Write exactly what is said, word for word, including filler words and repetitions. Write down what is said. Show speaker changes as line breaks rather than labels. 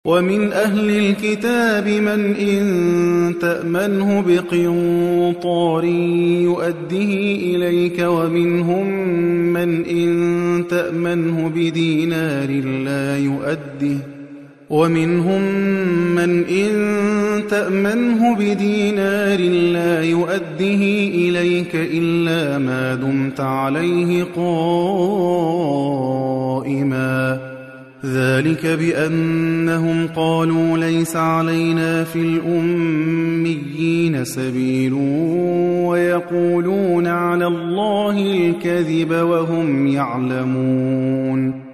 ومن أهل الكتاب من إن تأمنه بقنطار يؤده إليك ومنهم من إن تأمنه بدينار لا يؤده ومنهم من إن تأمنه بدينار لا يؤده إليك إلا ما دمت عليه قائما ذلك بأنهم قالوا ليس علينا في الأميين سبيل ويقولون على الله الكذب وهم يعلمون